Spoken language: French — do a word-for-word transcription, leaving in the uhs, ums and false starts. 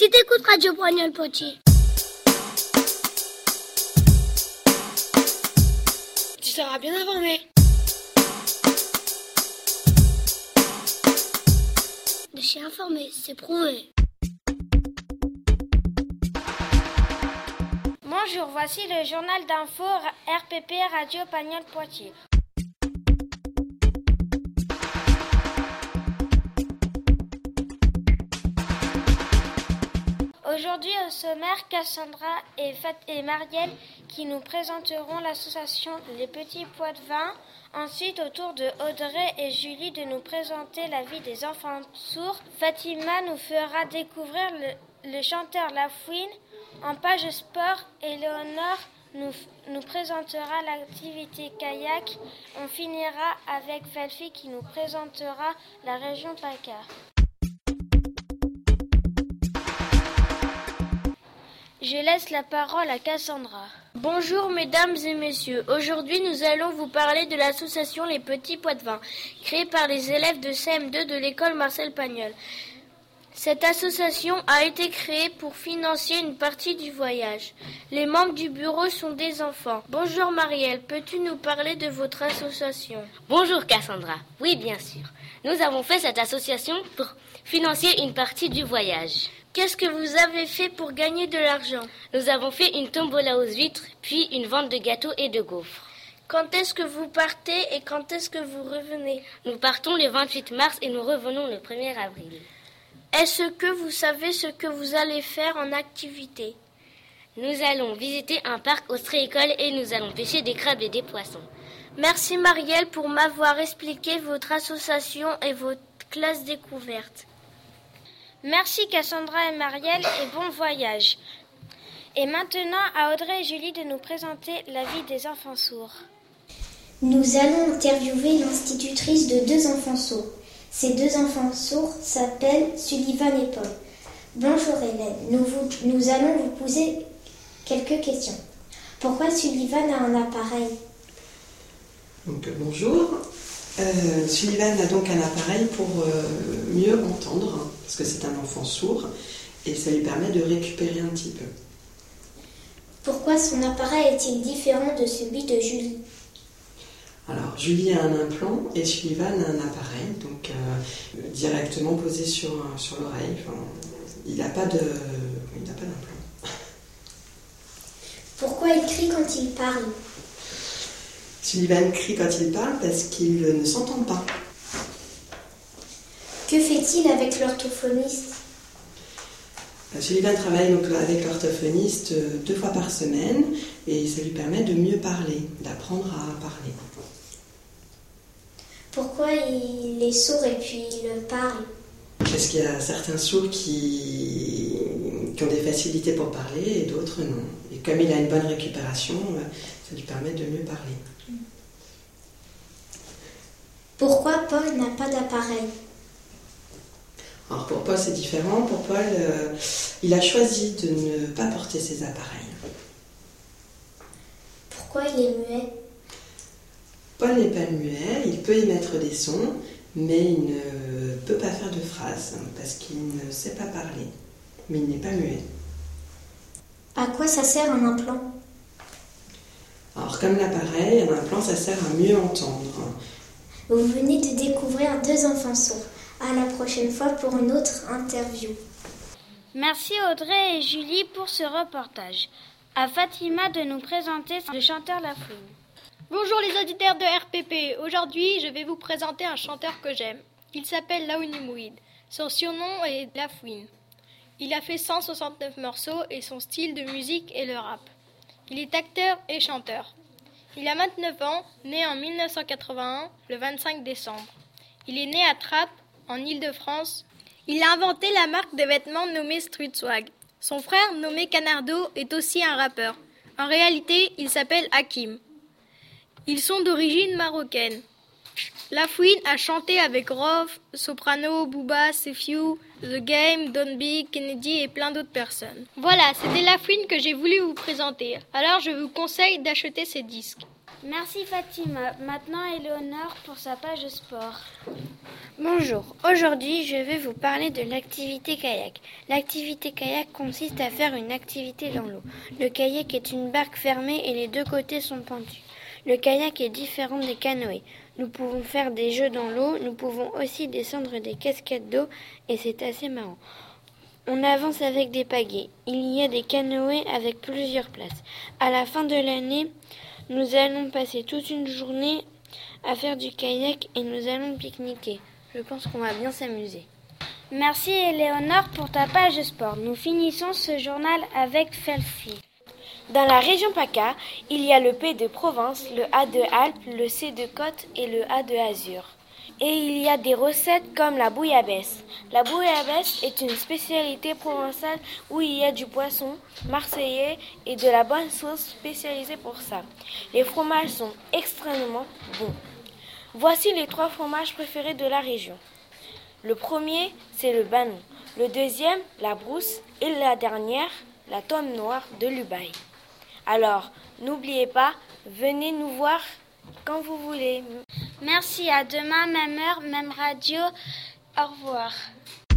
si t'écoutes Radio Pagnol Poitiers. Tu seras bien informé. De chez informé, c'est prouvé. Bonjour, voici le journal d'info R P P Radio Pagnol Poitiers. Aujourd'hui au sommaire, Cassandra et, Fat- et Marielle qui nous présenteront l'association Les Petits Pois de Vin. Ensuite, au tour de Audrey et Julie de nous présenter la vie des enfants sourds. Fatima nous fera découvrir le, le chanteur La Fouine. En page sport, Éléonore nous, nous présentera l'activité kayak. On finira avec Felfi qui nous présentera la région PACA. Je laisse la parole à Cassandra. Bonjour mesdames et messieurs, aujourd'hui nous allons vous parler de l'association Les Petits Pois de Vin, créée par les élèves de C M deux de l'école Marcel Pagnol. Cette association a été créée pour financer une partie du voyage. Les membres du bureau sont des enfants. Bonjour Marielle, peux-tu nous parler de votre association ? Bonjour Cassandra, oui bien sûr. Nous avons fait cette association pour financer une partie du voyage. Qu'est-ce que vous avez fait pour gagner de l'argent ? Nous avons fait une tombola aux huîtres, puis une vente de gâteaux et de gaufres. Quand est-ce que vous partez et quand est-ce que vous revenez ? Nous partons le vingt-huit mars et nous revenons le premier avril. Est-ce que vous savez ce que vous allez faire en activité ? Nous allons visiter un parc ostréicole et nous allons pêcher des crabes et des poissons. Merci Marielle pour m'avoir expliqué votre association et votre classe découverte. Merci Cassandra et Marielle et bon voyage. Et maintenant à Audrey et Julie de nous présenter la vie des enfants sourds. Nous allons interviewer l'institutrice de deux enfants sourds. Ces deux enfants sourds s'appellent Sullivan et Paul. Bonjour Hélène, nous, vous, nous allons vous poser quelques questions. Pourquoi Sullivan a un appareil ? Donc, bonjour. Euh, Sullivan a donc un appareil pour euh, mieux entendre, hein, parce que c'est un enfant sourd, et ça lui permet de récupérer un petit peu. Pourquoi son appareil est-il différent de celui de Julie ? Alors, Julie a un implant et Sullivan a un appareil, donc euh, directement posé sur, sur l'oreille. Enfin, il n'a pas de, il n'a pas d'implant. Pourquoi il crie quand il parle ? Sullivan crie quand il parle parce qu'il ne s'entend pas. Que fait-il avec l'orthophoniste ? Sullivan travaille donc avec l'orthophoniste deux fois par semaine et ça lui permet de mieux parler, d'apprendre à parler. Pourquoi il est sourd et puis il parle ? Parce qu'il y a certains sourds qui, qui ont des facilités pour parler et d'autres non. Et comme il a une bonne récupération, ça lui permet de mieux parler. Pourquoi Paul n'a pas d'appareil ? Alors pour Paul c'est différent. Pour Paul, euh, il a choisi de ne pas porter ses appareils. Pourquoi il est muet ? Paul n'est pas muet, il peut émettre des sons, mais il ne peut pas faire de phrases parce qu'il ne sait pas parler. Mais il n'est pas muet. À quoi ça sert un implant ? Alors comme l'appareil, un implant ça sert à mieux entendre. Vous venez de découvrir deux enfants sourds. À la prochaine fois pour une autre interview. Merci Audrey et Julie pour ce reportage. À Fatima de nous présenter le chanteur La Fouine. Bonjour les auditeurs de R P P. Aujourd'hui, je vais vous présenter un chanteur que j'aime. Il s'appelle Laouni Mouid. Son surnom est La Fouine. Il a fait cent soixante-neuf morceaux et son style de musique est le rap. Il est acteur et chanteur. Il a vingt-neuf ans, né en mille neuf cent quatre-vingt-un, le vingt-cinq décembre. Il est né à Trappes, en Île-de-France. Il a inventé la marque de vêtements nommée Street Swag. Son frère, nommé Canardo, est aussi un rappeur. En réalité, il s'appelle Hakim. Ils sont d'origine marocaine. La Fouine a chanté avec Rof, Soprano, Booba, Sefiu, The Game, Don B, Kennedy et plein d'autres personnes. Voilà, c'était La Fouine que j'ai voulu vous présenter. Alors je vous conseille d'acheter ces disques. Merci Fatima. Maintenant Éléonore pour sa page sport. Bonjour, aujourd'hui je vais vous parler de l'activité kayak. L'activité kayak consiste à faire une activité dans l'eau. Le kayak est une barque fermée et les deux côtés sont pentus. Le kayak est différent des canoës. Nous pouvons faire des jeux dans l'eau, nous pouvons aussi descendre des cascades d'eau et c'est assez marrant. On avance avec des pagaies. Il y a des canoës avec plusieurs places. À la fin de l'année, nous allons passer toute une journée à faire du kayak et nous allons pique-niquer. Je pense qu'on va bien s'amuser. Merci Éléonore pour ta page sport. Nous finissons ce journal avec Felfi. Dans la région PACA, il y a le P de Provence, le A de Alpes, le C de Côte et le A de Azur. Et il y a des recettes comme la bouillabaisse. La bouillabaisse est une spécialité provençale où il y a du poisson marseillais et de la bonne sauce spécialisée pour ça. Les fromages sont extrêmement bons. Voici les trois fromages préférés de la région. Le premier, c'est le Banon. Le deuxième, la Brousse. Et la dernière, la Tome Noire de l'Ubaye. Alors, n'oubliez pas, venez nous voir quand vous voulez. Merci, à demain, même heure, même radio. Au revoir.